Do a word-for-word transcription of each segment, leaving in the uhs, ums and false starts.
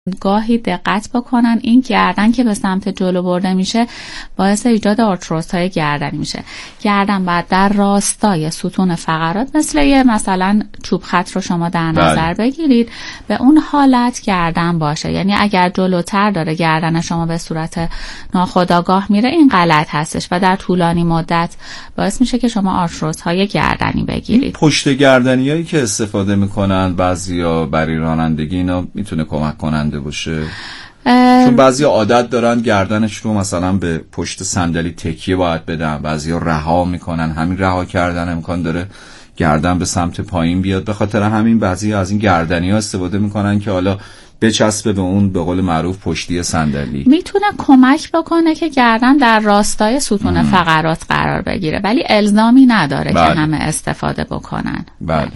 گاهی دقت بکنن این گردن که به سمت جلو برده میشه باعث ایجاد آرتروز های گردنی میشه. گردن بعد در راستای ستون فقرات مثل یه مثلا چوب خط رو شما در نظر بله. بگیرید به اون حالت گردن باشه، یعنی اگر جلوتر داره گردن شما به صورت ناخودآگاه میره این غلط هستش و در طولانی مدت باعث میشه که شما آرتروز های گردنی بگیرید. پشت گردنی هایی که استفاده میکنن بعضیا برای رانندگی اینا میتونه کمک کننده باشه؟ چون بعضی عادت دارن گردنش رو مثلا به پشت صندلی تکیه باید بدن، بعضی رها میکنن، همین رها کردن امکان داره گردن به سمت پایین بیاد، به خاطر همین بعضی از این گردنی ها استفاده میکنن که حالا بچسبه به اون به قول معروف پشتی صندلی. میتونه کمک بکنه که گردن در راستای ستون ام. فقرات قرار بگیره ولی الزامی نداره بله. که همه استفاده بکنن. بله.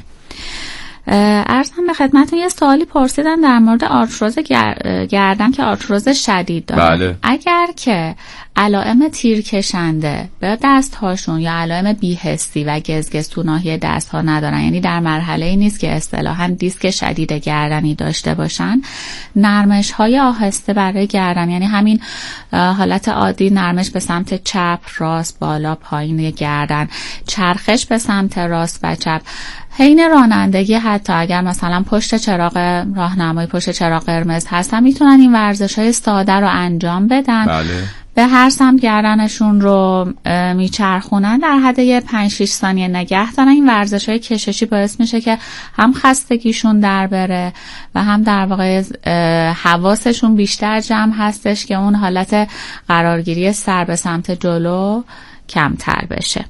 عرضم به خدمتتون یه سوالی پرسیدن در مورد آرتروز گردن که آرتروز شدید داره. بله. اگر که علائم تیرکشنده به دست هاشون یا علائم بی‌حسی و گزگز تو ناحیه دست ها ندارن، یعنی در مرحله ای نیست که اصطلاحاً دیسک شدید گردنی داشته باشن، نرمش های آهسته برای گردن، یعنی همین حالت عادی نرمش به سمت چپ، راست، بالا، پایین گردن، چرخش به سمت راست و چپ، حین رانندگی حتی اگر مثلا پشت چراغ راهنمایی پشت چراغ قرمز هستن میتونن این ورزش‌های ساده رو انجام بدن. بله. به هر سمت گردنشون رو میچرخونن، در حد پنج شش ثانیه نگه دارن. این ورزش‌های کششی باعث میشه که هم خستگیشون در بره و هم در واقع حواسشون بیشتر جمع هستش که اون حالت قرارگیری سر به سمت جلو کمتر بشه.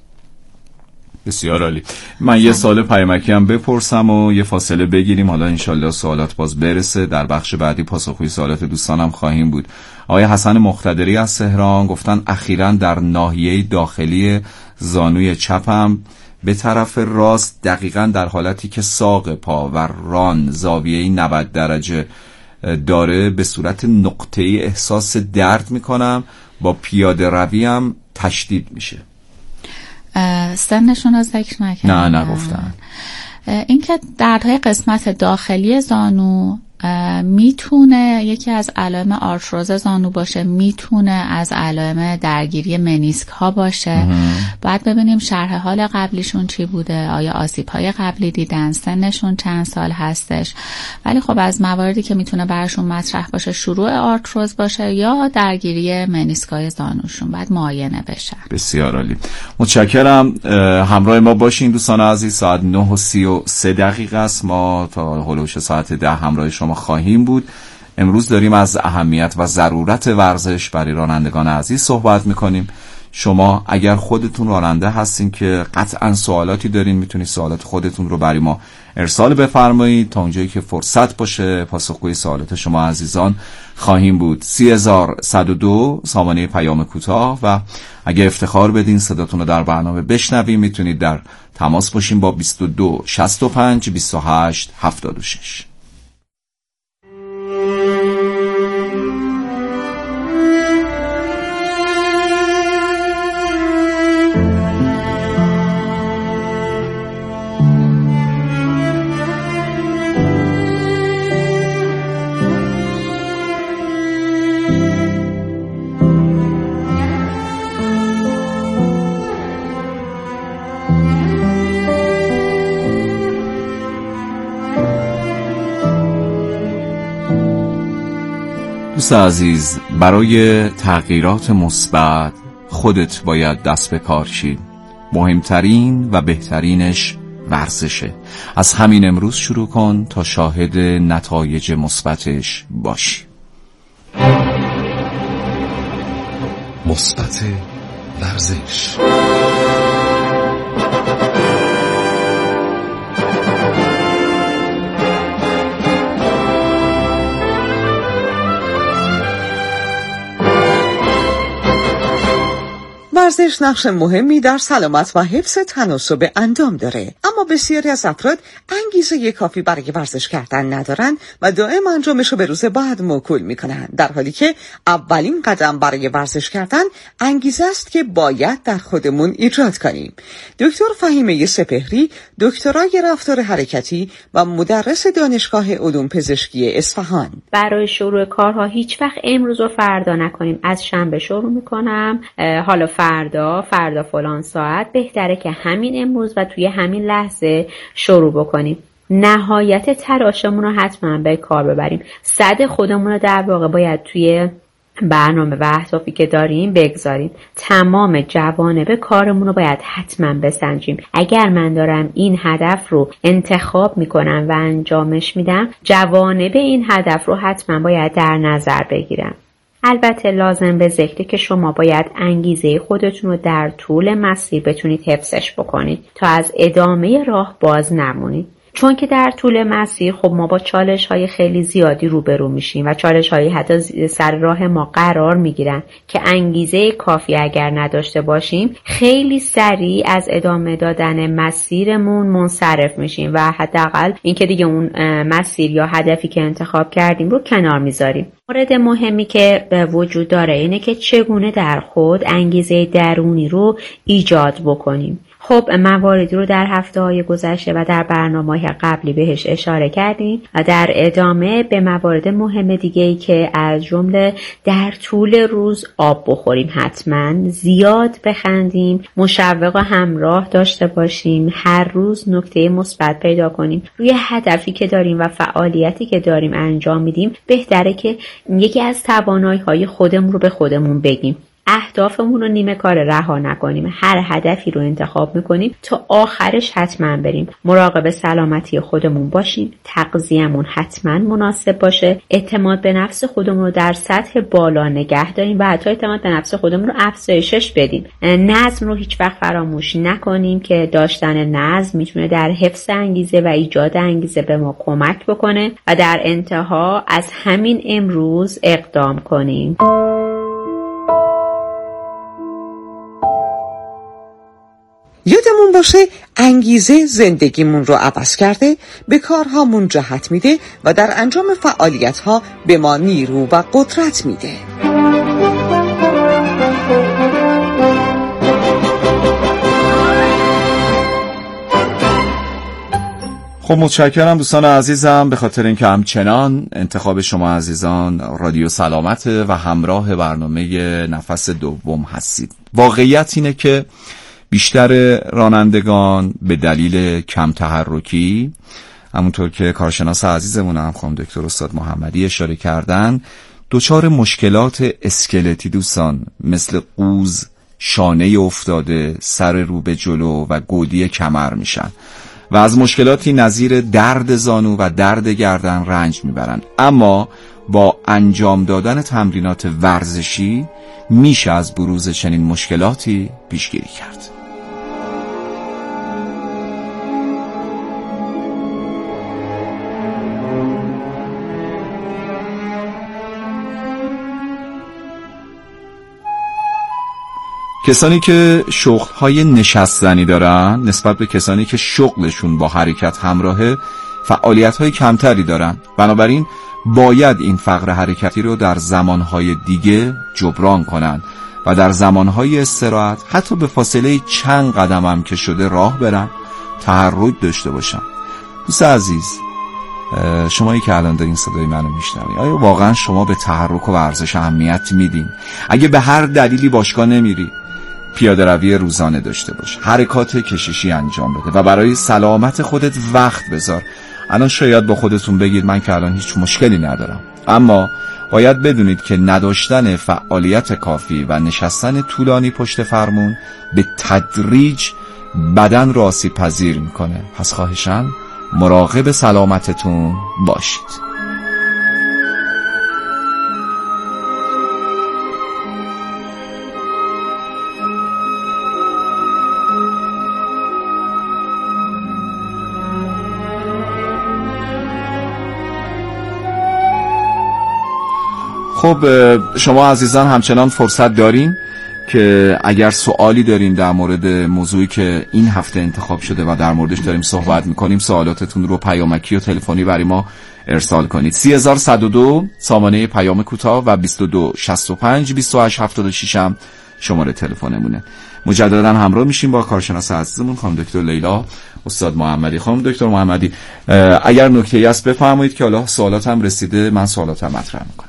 بسیار عالی. من یه سوال پیامکی هم بپرسم و یه فاصله بگیریم، حالا انشالله سوالات باز برسه. در بخش بعدی پاسخگوی سوالات دوستانم خواهیم بود. آقای حسن مقتدری از تهران گفتن اخیراً در ناحیه داخلی زانوی چپم به طرف راست دقیقاً در حالتی که ساق پا و ران زاویه‌ای نود درجه داره به صورت نقطه‌ای احساس درد میکنم، با پیاده رویم تشدید میشه. سنشون رو ذکر نکردن. نه نگفتن. این که دردهای قسمت داخلی زانو میتونه یکی از علائم آرتروز زانو باشه، میتونه از علائم درگیری منیسک ها باشه. باید ببینیم شرح حال قبلیشون چی بوده، آیا آسیب های قبلی دیدن، سنشون چند سال هستش. ولی خب از مواردی که میتونه براشون مطرح باشه شروع آرتروز باشه یا درگیری منیسک های زانوشون، باید معاینه بشه. بسیار عالی، متشکرم. همراه ما باشین دوستان عزیز. ساعت نه و سی و سه دقیقه است. ما تا هلوش ساعت ده همراه شما خواهیم بود. امروز داریم از اهمیت و ضرورت ورزش برای رانندگان عزیز صحبت میکنیم. شما اگر خودتون راننده هستین که قطعا سوالاتی دارین، میتونید سوالات خودتون رو برای ما ارسال بفرمایید. تا اونجایی که فرصت باشه پاسخگوی سوالات شما عزیزان خواهیم بود. سی هزار صد و دو سامانه پیام کوتاه و اگه افتخار بدین صداتون رو در برنامه بشنویم میتونید در تماس باشین با بیست و دو شصت و پنج بیست و هشت هفتاد و شش. دوست عزیز، برای تغییرات مثبت خودت باید دست به کار شی. مهمترین و بهترینش ورزشه. از همین امروز شروع کن تا شاهد نتایج مثبتش باشی. مثبت ورزش. ورزش نقش مهمی در سلامت و حفظ تناسب اندام داره، اما بسیاری از افراد انگیزه کافی برای ورزش کردن ندارن و دائم انجامش رو به روز بعد موکول میکنن، در حالی که اولین قدم برای ورزش کردن انگیزه است که باید در خودمون ایجاد کنیم. دکتر فهیمه سپهری، دکترای رفتار حرکتی و مدرس دانشگاه علوم پزشکی اصفهان: برای شروع کارها هیچ وقت امروز و فردا نکنیم. از شنبه شروع میکنم، حالا فردا فردا فلان ساعت، بهتره که همین امروز و توی همین لحظه شروع بکنیم. نهایت تلاشمون رو حتما به کار ببریم. صد خودمون رو در واقع باید توی برنامه و اهدافی که داریم بگذاریم. تمام جوانب کارمون رو باید حتما بسنجیم. اگر من دارم این هدف رو انتخاب میکنم و انجامش میدم، جوانب این هدف رو حتما باید در نظر بگیرم. البته لازم به ذکره که شما باید انگیزه خودتون رو در طول مسیر بتونید حفظش بکنید تا از ادامه راه باز نمونید. چون که در طول مسیر خب ما با چالش های خیلی زیادی روبرو میشیم و چالش های حتی سر راه ما قرار میگیرن که انگیزه کافی اگر نداشته باشیم خیلی سریع از ادامه دادن مسیرمون منصرف میشیم و حداقل اینکه دیگه اون مسیر یا هدفی که انتخاب کردیم رو کنار میذاریم. مورد مهمی که به وجود داره اینه که چگونه در خود انگیزه درونی رو ایجاد بکنیم. خب مواردی رو در هفته‌های گذشته و در برنامه‌های قبلی بهش اشاره کردیم و در ادامه به موارد مهم دیگه‌ای که از جمله در طول روز آب بخوریم، حتما زیاد بخندیم، مشوق همراه داشته باشیم، هر روز نکته مثبت پیدا کنیم، روی هدفی که داریم و فعالیتی که داریم انجام میدیم بهتره که یکی از توانایی‌های خودمون رو به خودمون بگیم. اهدافمون رو نیمه کار رها نکنیم. هر هدفی رو انتخاب میکنیم تا آخرش حتما بریم. مراقب سلامتی خودمون باشیم. تغذیه‌مون حتما مناسب باشه. اعتماد به نفس خودمون رو در سطح بالا نگه داریم و حتی اعتماد به نفس خودمون رو افزایشش بدیم. نظم رو هیچ وقت فراموش نکنیم که داشتن نظم میتونه در حفظ انگیزه و ایجاد انگیزه به ما کمک بکنه و در انتها از همین امروز اقدام کنیم. یادمون باشه انگیزه زندگیمون رو عوض کرده، به کارهامون جهت میده و در انجام فعالیت‌ها به ما نیرو و قدرت میده. خب متشکرم دوستان عزیزم به خاطر اینکه همچنان انتخاب شما عزیزان رادیو سلامت و همراه برنامه نفس دوم هستید. واقعیت اینه که بیشتر رانندگان به دلیل کم تحرکی، همونطور که کارشناس عزیزمون هم خانم دکتر استاد محمدی اشاره کردن، دچار مشکلات اسکلتی دوستان مثل قوز، شانه افتاده، سر رو به جلو و گودی کمر میشن و از مشکلاتی نظیر درد زانو و درد گردن رنج میبرن. اما با انجام دادن تمرینات ورزشی میشه از بروز چنین مشکلاتی پیشگیری کرد. کسانی که شغل‌های نشستنی دارن نسبت به کسانی که شغلشون با حرکت همراهه فعالیت‌های کمتری دارن، بنابراین باید این فقر حرکتی رو در زمانهای دیگه جبران کنن و در زمانهای استراحت حتی به فاصله چند قدم هم که شده راه برن، تحرک داشته باشن. دوست عزیز، شمایی که الان دارین صدای منو میشنوید، آیا واقعا شما به تحرک و ورزش اهمیت میدین؟ اگه به هر دلیلی باشگاه نمیری، پیاده روی روزانه داشته باش، حرکات کششی انجام بده و برای سلامت خودت وقت بذار. الان شاید با خودتون بگید من که الان هیچ مشکلی ندارم، اما باید بدونید که نداشتن فعالیت کافی و نشستن طولانی پشت فرمون به تدریج بدن را آسیب پذیر میکنه. پس خواهشاً مراقب سلامتتون باشید. خب شما عزیزان همچنان فرصت دارین که اگر سوالی دارین در مورد موضوعی که این هفته انتخاب شده و در موردش داریم صحبت میکنیم، سوالاتتون رو پیامکی و تلفنی برای ما ارسال کنید. سی هزار صد و دو سامانه پیام کوتاه و بیست و دو شصت و پنج بیست و هشت هفتاد و شش هم شماره تلفنمونه. مجددا همراه میشیم با کارشناس عزیزمون خانم دکتر لیلا استاد محمدی. خانم دکتر محمدی، اگر نکته‌ای هست بفرمایید که حالا سوالاتم رسیده، من سوالاتم مطرح میکنم.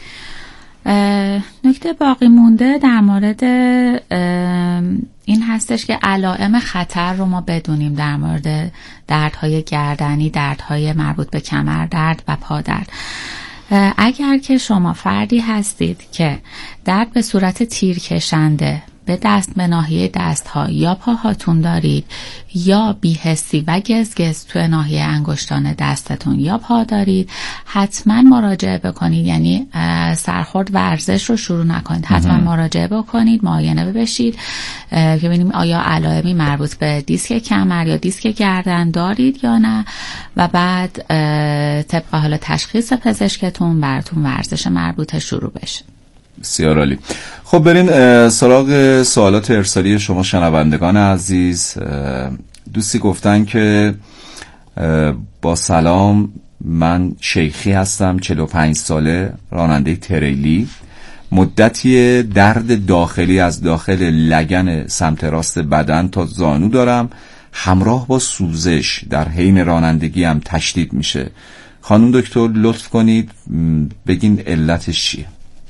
نکته باقی مونده در مورد این هستش که علائم خطر رو ما بدونیم در مورد دردهای گردنی، دردهای مربوط به کمر درد و پادرد. اگر که شما فردی هستید که درد به صورت تیر کشنده به دست به ناحیه دست ها یا پاهاتون دارید یا بی‌حسی و گزگز توی ناحیه انگشتان دستتون یا پا دارید، حتما مراجعه بکنید. یعنی سرخورد ورزش رو شروع نکنید، حتما مراجعه بکنید، معاینه بشید که ببینیم آیا علائمی مربوط به دیسک کمر یا دیسک گردن دارید یا نه، و بعد طبق حالا تشخیص پزشکتون براتون ورزش مربوطه شروع بشه. بسیار عالی. خب بریم سراغ سوالات ارسالی شما شنوندگان عزیز. دوستی گفتن که با سلام، من شیخی هستم، چهل و پنج ساله، راننده تریلی. مدتی درد داخلی از داخل لگن سمت راست بدن تا زانو دارم، همراه با سوزش در حین رانندگی هم تشدید میشه. خانم دکتر لطف کنید بگین علتش چیه؟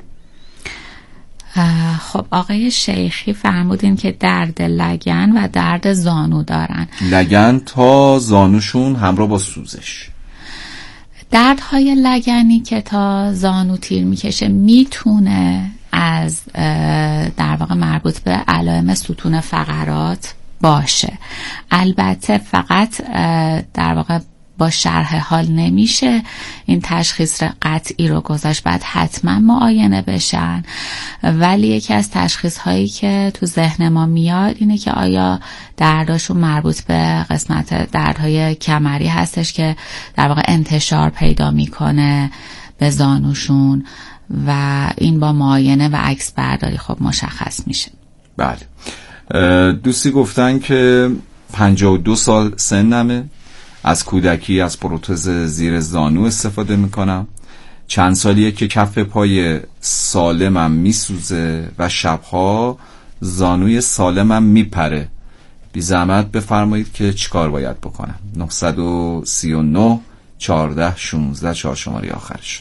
خب آقای شیخی فرمودین که درد لگن و درد زانو دارن. لگن تا زانوشون همراه با سوزش. دردهای لگنی که تا زانو تیر میکشه میتونه از در واقع مربوط به علائم ستون فقرات باشه. البته فقط در واقع با شرح حال نمیشه این تشخیص قطعی رو گذاشت، بعد حتما معاینه بشن. ولی یکی از تشخیص هایی که تو ذهن ما میاد اینه که آیا درداشون مربوط به قسمت دردهای کمری هستش که در واقع انتشار پیدا میکنه به زانوشون، و این با معاینه و عکس برداری خب مشخص میشه. بله. دوستی گفتن که پنجاه و دو سال سنمه، از کودکی از پروتز زیر زانو استفاده میکنم، چند سالیه که کف پای سالمم میسوزه و شبها زانوی سالمم میپره. بی زحمت بفرمایید که چیکار باید بکنم. نه سه نه چهارده شانزده چهار شماره آخرش.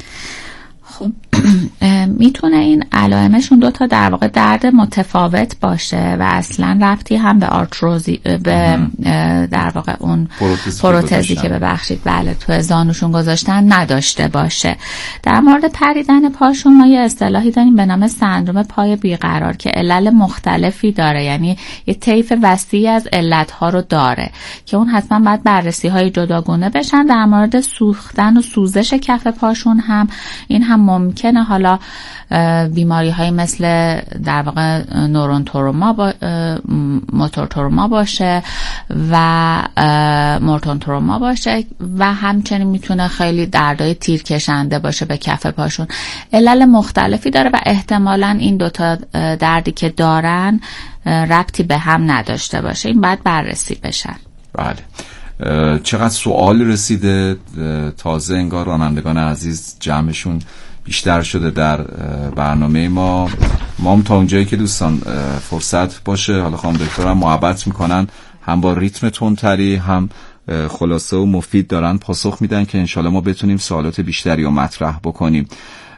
خب میتونه این علائمشون دو تا در واقع درد متفاوت باشه و اصلا ربطی هم به آرتروزی به در واقع اون پروتزی که ببخشید بله تو زانوشون گذاشتن نداشته باشه. در مورد پریدن پاشون ما یه اصطلاحی داریم به نام سندرم پای بیقرار که علل مختلفی داره، یعنی یه طیف وسیعی از علتها رو داره که اون حتما باید بررسی های جداگانه بشن. در مورد سوختن و سوزش کف پاشون هم این هم ممکنه حالا بیماری های مثل در واقع نورون تروما با موتور تروما باشه و مورتون تروما باشه و همچنین میتونه خیلی دردای تیر کشنده باشه به کف پاشون. علل مختلفی داره و احتمالاً این دوتا دردی که دارن ربطی به هم نداشته باشه. این باید بررسی بشن. بله. چقدر سوال رسیده، تازه انگار رانندگان عزیز جمعشون بیشتر شده در برنامه ما. ما هم تا اونجایی که دوستان فرصت باشه، حالا خانم دکتر هم محبت میکنن، هم با ریتم تندتری هم خلاصه و مفید دارن پاسخ میدن که انشالله ما بتونیم سوالات بیشتری رو مطرح بکنیم.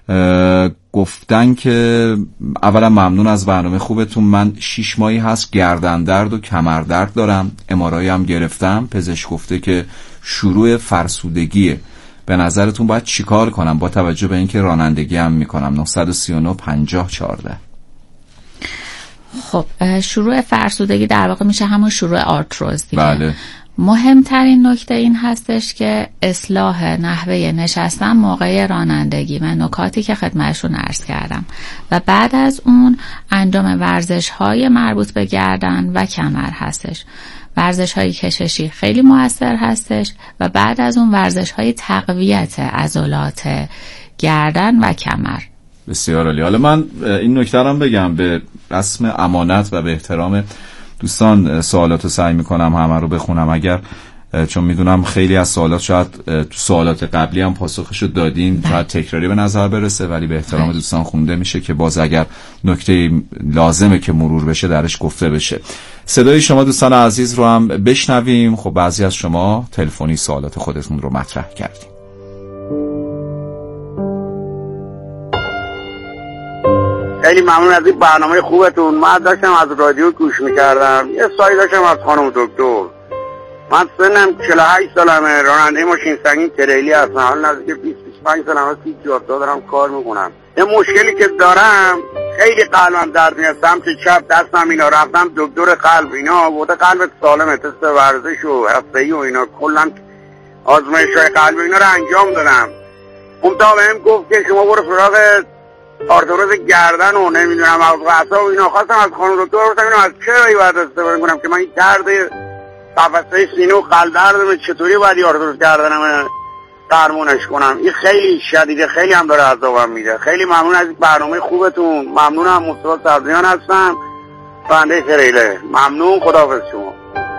گفتن که اولا ممنون از برنامه خوبتون، من شیش ماهی هست گردن درد و کمر درد دارم، ام آر آی هم گرفتم، پزشک گفته که شروع فرسودگیه. به نظرتون باید چیکار کنم با توجه به اینکه رانندگی هم میکنم؟ نه سه نه پنجاه چهارده. خب شروع فرسودگی در واقع میشه همون شروع آرتروز دیگه. بله. مهمترین نکته این هستش که اصلاح نحوه نشستن موقع رانندگی و نکاتی که خدمتشون عرض کردم و بعد از اون انجام ورزش های مربوط به گردن و کمر هستش. ورزش های کششی خیلی مؤثر هستش و بعد از اون ورزش های تقویت عضلات گردن و کمر. بسیار عالی. حالا من این نکته رو بگم به رسم امانت و به احترام دوستان سوالات رو سعی میکنم همه رو بخونم، اگر چون میدونم خیلی از سوالات شاید تو سوالات قبلی هم پاسخشو دادین، شاید تکراری به نظر برسه، ولی به احترام دوستان خونده میشه که باز اگر نکته لازمه که مرور بشه درش گفته بشه. صدای شما دوستان عزیز رو هم بشنویم. خب بعضی از شما تلفنی سوالات خودتون رو مطرح کردیم. خیلی ممنون از این برنامه خوبتون. من داشتم از رادیو گوش میکردم، یه سوالی داشتم از خانم دکتر. من سنم چهل و هشت سالمه، راننده ماشین سنگین تریلی هستم، حالا نزدیک بیست بیست و پنج سالمه سی جابجا دارم کار میکنم. یه مشکلی که دارم خیلی قلبم درد میاد، سمت چپ دستم اینا، رفتم دکتر قلب اینا گفته قلبت سالمه، تست ورزش و هفته‌ای و اینا کلا آزمایش‌های قلب اینا رو انجام دادم. اون تا بهم گفت که شما برو سراغ آرتروز گردن و نمیدونم از اعصاب و اینا. خواستم از خانم دکتر بپرسم از چه رایی باید استفاده کنم که من این درد قفسه سینه و قلب دردم چطوری باید آرتروز گردنم درمونش کنم؟ این خیلی شدیده، خیلی هم داره عذابم میده. خیلی ممنون از برنامه خوبتون. ممنونم. مصطفی صبریان هستم، راننده تریله. ممنون. خداحافظ شما.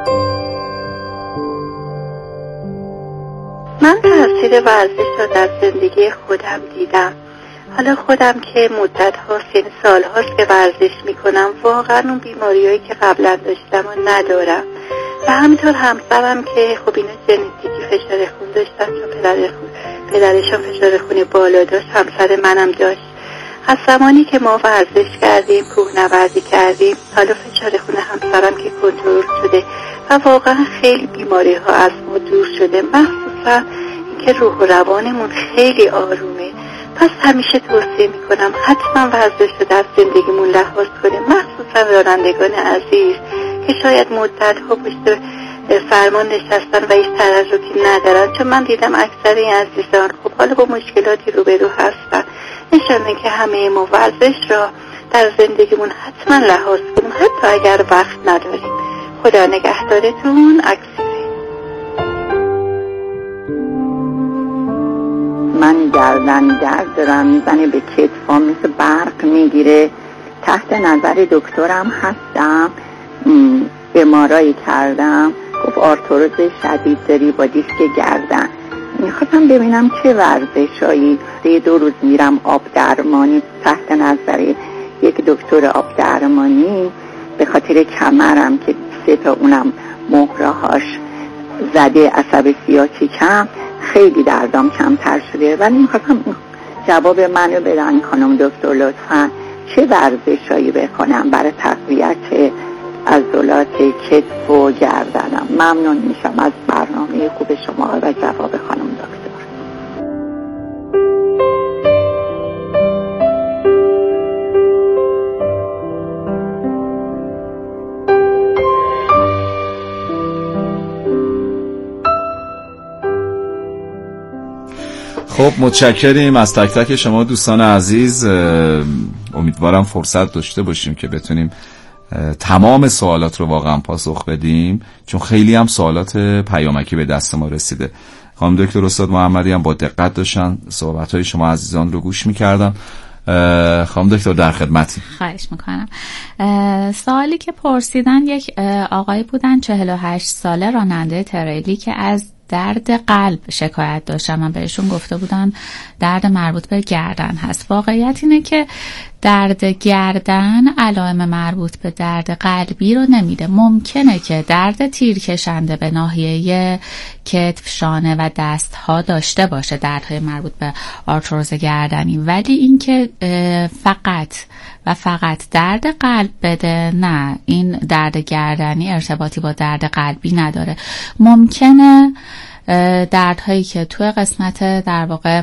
من تاثیر ورزش رو در زندگی خودم دیدم. حالا خودم که مدت ها سن سال هاست که ورزش میکنم، واقعا اون بیماریایی که قبلا داشتم و ندارم. و همینطور همسرم که خب اینا ژنتیکی فشار خون داشتن، چون پدر خون پدرشون فشار خون بالا داشت، همسر منم داشت. از زمانی که ما ورزش کردیم، کوهنوردی کردیم، حالا فشار خون همسرم که کنترل شده و واقعا خیلی بیماری ها از ما دور شده، مخصوصا اینکه روح و روانمون خیلی آرومه. پس همیشه توصیه میکنم حتما ورزش رو در زندگیمون لحاظ کنیم، مخصوصا رانندگان عزیز که شاید مدت ها پشت فرمان نشستن و هیچ تحرکی ندارن، چون من دیدم اکثر این عزیزان خب حالا با مشکلاتی روبرو هستن. نشانه که همه ما ورزش را در زندگیمون حتما لحاظ کنیم، حتی اگر وقت نداریم. خدا نگهدارتون. اکسیره. من گردن درد دارم، میزنه به کتفام، مثل برق میگیره. تحت نظر دکترم هستم، ام‌آرآی کردم، گفت آرتروز شدید داری با دیسک گردن. میخواستم ببینم چه ورزشایی. سه دو روز میرم آب درمانی تحت نظر یک دکتر آب درمانی، به خاطر کمرم که سه تا اونم مهرهاش زده، عصب سیاتیکم، خیلی دردام کمتر شده. ولی میخواستم جواب منو بدن خانم دکتر لطفا، چه ورزشایی بکنم برای تقویت عضلات کتف و گردنم. ممنون میشم از برنامه خوب شما و جواب خانم دکتر. خب متشکریم از تک تک شما دوستان عزیز. امیدوارم فرصت داشته باشیم که بتونیم تمام سوالات رو واقعا پاسخ بدیم، چون خیلی هم سوالات پیامکی به دست ما رسیده. خانم دکتر استاد محمدی هم با دقت داشتن صحبت‌های شما عزیزان رو گوش می‌کردن. خانم دکتر در خدمتی. خواهش میکنم. سوالی که پرسیدن یک آقای بودن چهل و هشت ساله، راننده تریلی که از درد قلب شکایت داشتن. من بهشون گفته بودن درد مربوط به گردن هست. واقعیت اینه که درد گردن علائم مربوط به درد قلبی رو نمیده. ممکنه که درد تیرکشنده به ناحیه کتف، شانه و دست ها داشته باشه، دردهای مربوط به آرتروز گردنی، ولی اینکه فقط و فقط درد قلب بده، نه، این درد گردنی ارتباطی با درد قلبی نداره. ممکنه دردهایی که توی قسمت در واقع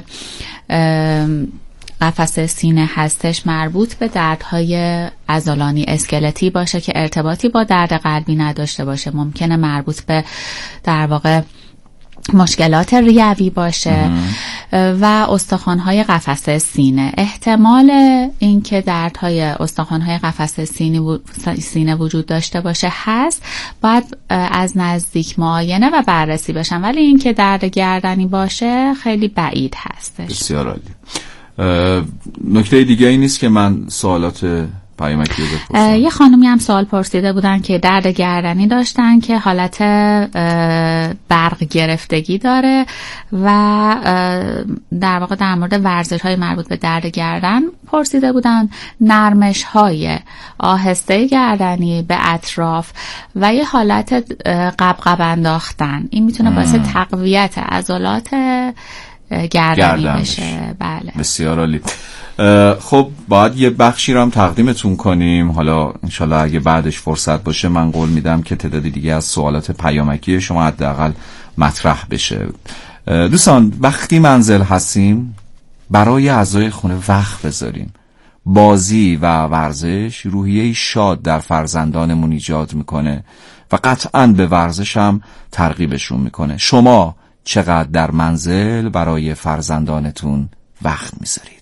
قفسه سینه هستش مربوط به دردهای عضلانی اسکلتی باشه که ارتباطی با درد قلبی نداشته باشه. ممکنه مربوط به در واقع مشکلات ریوی باشه و استخوان‌های قفسه سینه. احتمال اینکه دردهای استخوان‌های قفسه سینه سینه وجود داشته باشه هست، باید از نزدیک معاینه و بررسی بشن، ولی اینکه درد گردنی باشه خیلی بعید هستش. بسیار عالی. نکته دیگه این نیست که من سوالات پیامکی رو بپرسم. یه خانومی هم سوال پرسیده بودن که درد گردنی داشتن که حالت برق گرفتگی داره و در واقع در مورد ورزش های مربوط به درد گردن پرسیده بودن. نرمش های آهسته گردنی به اطراف و یه حالت قبقب انداختن، این میتونه باعث تقویت عضلات گردنی گردن بشه. بله بسیار عالی. خب باید یه بخشی رو هم تقدیمتون کنیم، حالا انشالله اگه بعدش فرصت باشه من قول میدم که تعدادی دیگه از سوالات پیامکی شما حداقل مطرح بشه. دوستان وقتی منزل هستیم برای اعضای خونه وقت بذاریم. بازی و ورزش روحیه شاد در فرزندانمون ایجاد میکنه و قطعاً به ورزش هم ترغیبشون میکنه. شما چقدر در منزل برای فرزندانتون وقت میذارید؟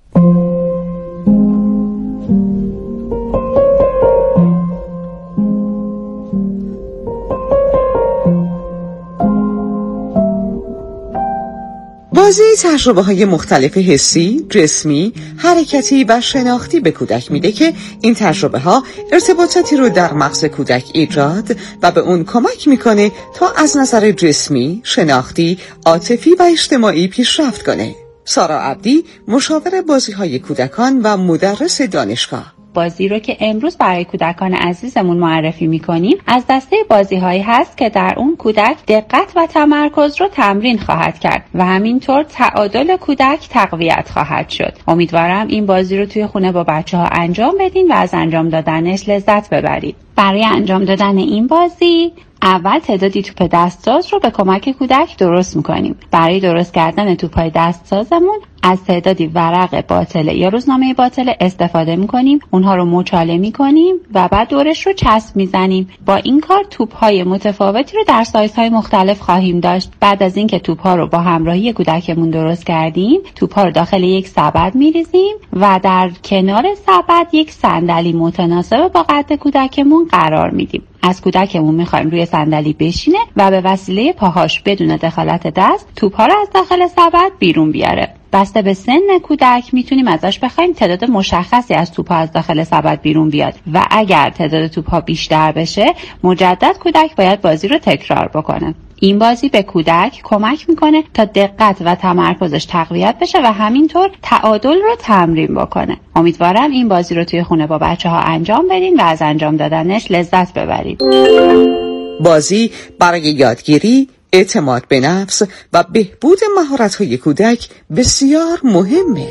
بازی تجربه های مختلف حسی، جسمی، حرکتی و شناختی به کودک میده که این تجربه ها ارتباطاتی رو در مغز کودک ایجاد و به اون کمک میکنه تا از نظر جسمی، شناختی، عاطفی و اجتماعی پیشرفت کنه. سارا عبدی، مشاور بازی های کودکان و مدرس دانشگاه. بازی رو که امروز برای کودکان عزیزمون معرفی می‌کنیم از دسته بازی‌هایی هست که در اون کودک دقت و تمرکز رو تمرین خواهد کرد و همینطور تعادل کودک تقویت خواهد شد. امیدوارم این بازی رو توی خونه با بچه‌ها انجام بدین و از انجام دادنش لذت ببرید. برای انجام دادن این بازی اول تعدادی توپ دستساز رو به کمک کودک درست می‌کنیم. برای درست کردن توپ‌های دستسازمون از تعدادی ورق باطله یا روزنامه باطله استفاده می‌کنیم. اونها رو مچاله می‌کنیم و بعد دورش رو چسب می‌زنیم. با این کار توپ‌های متفاوتی رو در سایزهای مختلف خواهیم داشت. بعد از اینکه توپ‌ها رو با همراهی کودکمون درست کردیم، توپ‌ها رو داخل یک سبد می‌ریزیم و در کنار سبد یک صندلی متناسب با قد کودکمون قرار میدیم. از کودکمون میخوایم روی صندلی بشینه و به وسیله پاهاش بدون دخالت دست توپ‌ها رو از داخل سبد بیرون بیاره. بسته به سن کودک میتونیم ازش بخوایم تعداد مشخصی از توپ‌ها از داخل سبد بیرون بیاد و اگر تعداد توپ‌ها بیشتر بشه مجدد کودک باید بازی رو تکرار بکنه. این بازی به کودک کمک میکنه تا دقت و تمرکزش تقویت بشه و همینطور تعادل رو تمرین بکنه. امیدوارم این بازی رو توی خونه با بچه ها انجام بدین و از انجام دادنش لذت ببرید. بازی برای یادگیری، اعتماد به نفس و بهبود مهارت‌های کودک بسیار مهمه.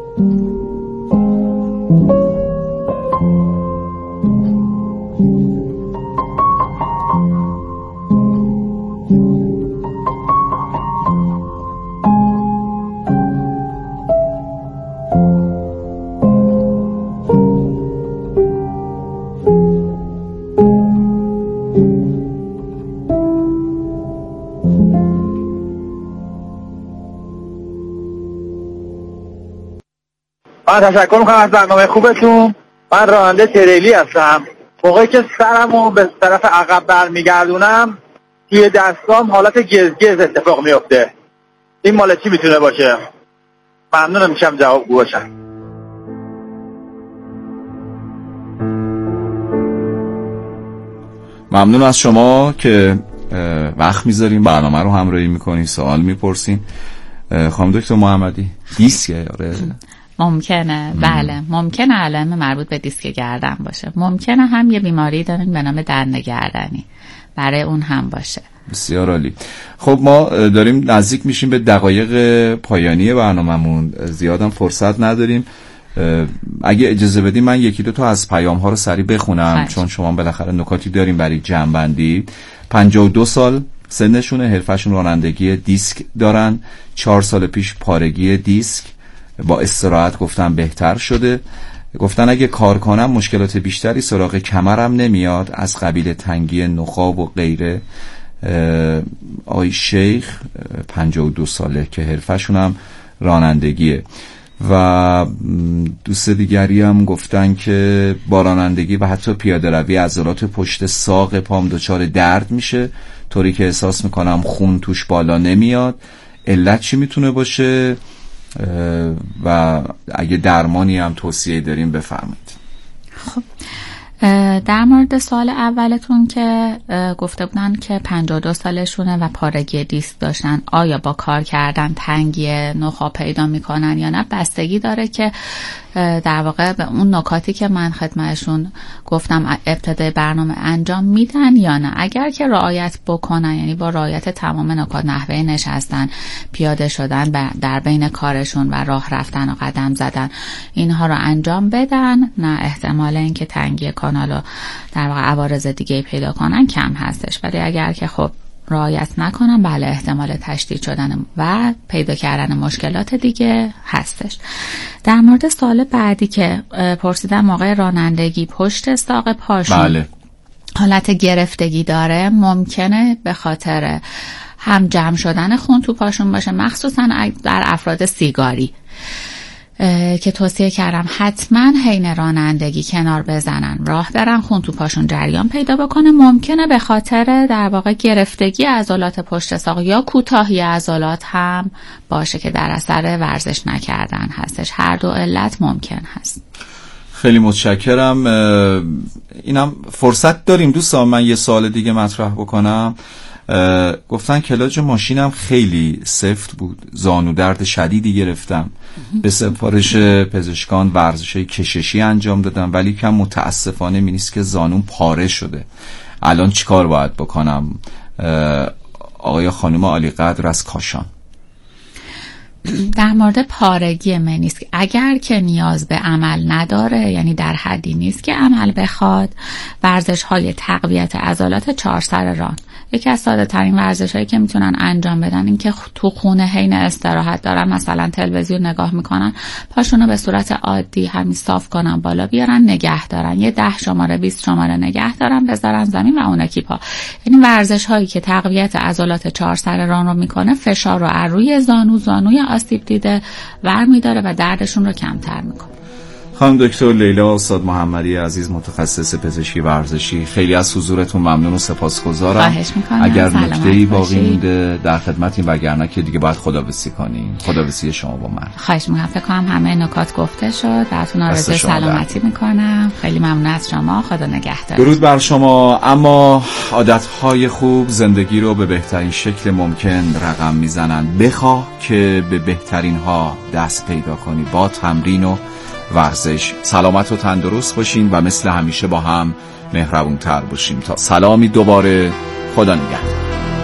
من تشکر میکنم از برنامه خوبتون. من راننده تریلی هستم. موقعی که سرمو به طرف عقب برمیگردونم توی دستام حالت گزگز اتفاق میفته. این مال چی میتونه باشه؟ ممنونم میشم جوابگو باشم. ممنون از شما که وقت میذارین برنامه رو همراهی میکنین، سوال میپرسین. خانم دکتر محمدی، دیسکه آره ممکنه ام. بله ممکنه علائم مربوط به دیسک گردن باشه. ممکنه هم یه بیماری داریم به نام دند گردنی، برای اون هم باشه. بسیار عالی. خب ما داریم نزدیک میشیم به دقایق پایانی برنامه‌مون، زیادم فرصت نداریم. اگه اجازه بدیم من یکی دو تا از پیام ها رو سریع بخونم خیلی. چون شما بالاخره نکاتی داریم برای جمع‌بندی. پنجاه و دو سال سنشونه، حرفشون رانندگی دیسک دارن، چهار سال پیش پارگی دیسک، با استراحت گفتن بهتر شده. گفتن اگه کار کنم مشکلات بیشتری سراغ کمرم نمیاد، از قبیل تنگی نخاع و غیره. آی شیخ پنجاه و دو ساله که حرفشون هم رانندگیه. و دوست دیگری هم گفتن که با رانندگی و حتی پیاده روی عضلات پشت ساق پام دچار درد میشه، طوری که احساس میکنم خون توش بالا نمیاد. علت چی میتونه باشه؟ و اگه درمانی هم توصیه داریم بفرمایید. خب در مورد سوال اولتون که گفته بودن که پنجاه و دو سالشونه و پارگی دیسک داشتن، آیا با کار کردن تنگی نخاع پیدا میکنن یا نه؟ بستگی داره که در واقع به اون نکاتی که من خدمتشون گفتم ابتدای برنامه انجام میدن یا نه. اگر که رعایت بکنن، یعنی با رعایت تمام نکات، نحوه نشستن، پیاده شدن در بین کارشون و راه رفتن و قدم زدن، اینها رو انجام بدن، نه احتمال اینکه تنگی کانال رو در واقع عوارض دیگه پیدا کنن کم هستش. ولی اگر که خب رعایت نکنن، بله احتمال تشدید شدن و پیدا کردن مشکلات دیگه هستش. در مورد سوال بعدی که پرسیدم، موقع رانندگی پشت ساق پاشون بله. حالت گرفتگی داره، ممکنه به خاطر هم جمع شدن خون تو پاشون باشه، مخصوصا در افراد سیگاری که توصیه کردم حتما حین رانندگی کنار بزنن، راه برن، خون تو پاشون جریان پیدا بکنه. ممکنه به خاطر در واقع گرفتگی عضلات پشت ساق یا کوتاهی عضلات هم باشه که در اثر ورزش نکردن هستش. هر دو علت ممکن هست. خیلی متشکرم. اینم فرصت داریم دوستان من یه سوال دیگه مطرح بکنم. گفتن کلاج ماشینم خیلی سفت بود، زانو درد شدیدی گرفتم، به سفارش پزشکان ورزش‌های کششی انجام دادم، ولی کم متاسفانه می نیست که زانوم پاره شده. الان چیکار باید بکنم؟ آقای خانم عالی قدر از کاشان. در مورد پارگی منیسک اگر که نیاز به عمل نداره، یعنی در حدی نیست که عمل بخواد، ورزش های تقویت عضلات چهار سر ران یکی از ساده ترین ورزش هایی که میتونن انجام بدن. این که تو خونه حین استراحت دارن مثلا تلویزیون نگاه میکنن، پاشونو به صورت عادی همین صاف کنن، بالا بیارن، نگه دارن، یه ده شماره بیست شماره نگه دارن، بذارن زمین و اون یکی پا. یعنی ورزش هایی که تقویت عضلات چهار سر ران رو میکنه، فشار رو از روی زانو زانوی آسیب دیده ور میداره و دردشون رو کمتر میکنه. خانم دکتر لیلا استاد محمدی عزیز، متخصص پزشکی ورزشی، خیلی از حضورتون ممنون و سپاسگزارم. خواهش میکنم. اگر نکته‌ای باقی مونده در خدمتیم، وگرنه که دیگه باید خداحافظی کنیم. خداحافظی شما با من. خواهش میکنم. فکر کنم همه نکات گفته شد. براتون آرزوی سلامتی میکنم. خیلی ممنون از شما. خدا نگهدار. درود بر شما. اما عادت‌های خوب زندگی رو به بهترین شکل ممکن رقم میزنن. بخواه که به بهترین ها دست پیدا کنی با تمرین و ورزش. سلامت و تندرست باشین و مثل همیشه با هم مهربون تر باشیم. تا سلامی دوباره، خدا نگهدار.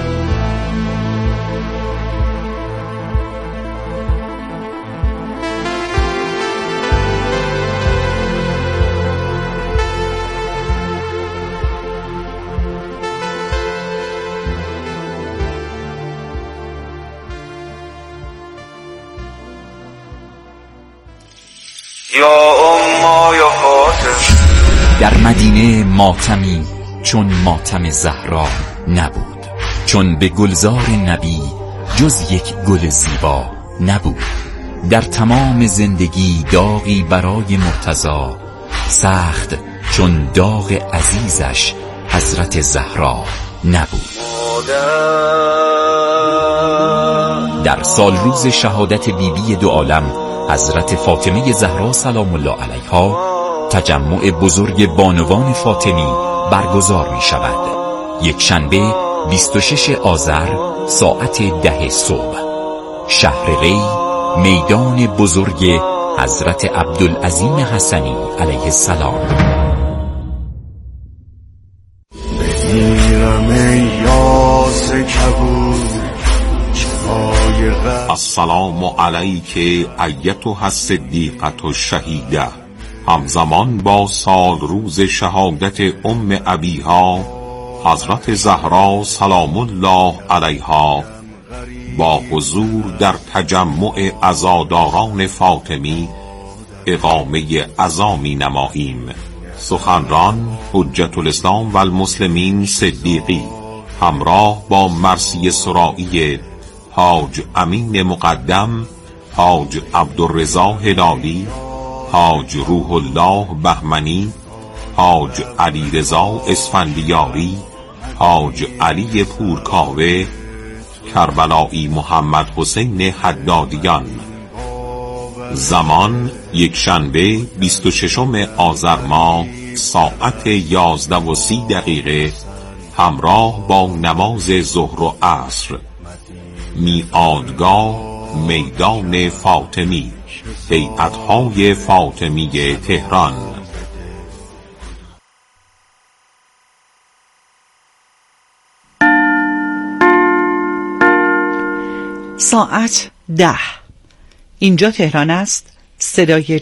در مدینه ماتمی چون ماتم زهرا نبود، چون به گلزار نبی جز یک گل زیبا نبود. در تمام زندگی داغی برای مرتضی، سخت چون داغ عزیزش حضرت زهرا نبود. در سال روز شهادت بیبی دو عالم حضرت فاطمه زهرا سلام الله علیها، تجمع بزرگ بانوان فاطمی برگزار می شود. یک شنبه بیست و شش آذر ساعت ده صبح، شهر ری، میدان بزرگ حضرت عبدالعظیم حسنی علیه السلام. السلام علیک ایتها الصدیقة الشهیده. همزمان با سال روز شهادت ام ابیها حضرت زهرا سلام الله علیها، با حضور در تجمع عزاداران فاطمی اقامه عزا می نماییم. سخنران حجت الاسلام و المسلمین صدیقی، همراه با مرسی سرایی حاج امین مقدم، حاج عبدالرضا هلالی، حاج روح الله بهمنی، حاج علی رضا اسفندیاری، حاج علی پورکاوه، کربلایی محمد حسین حدادیان. زمان یک شنبه بیست و ششم آذر ماه ساعت یازده و سی دقیقه همراه با نماز ظهر و عصر. میعادگاه میدان فاطمی، هیئت‌های فاطمی تهران. ساعت ده. اینجا تهران است. صدای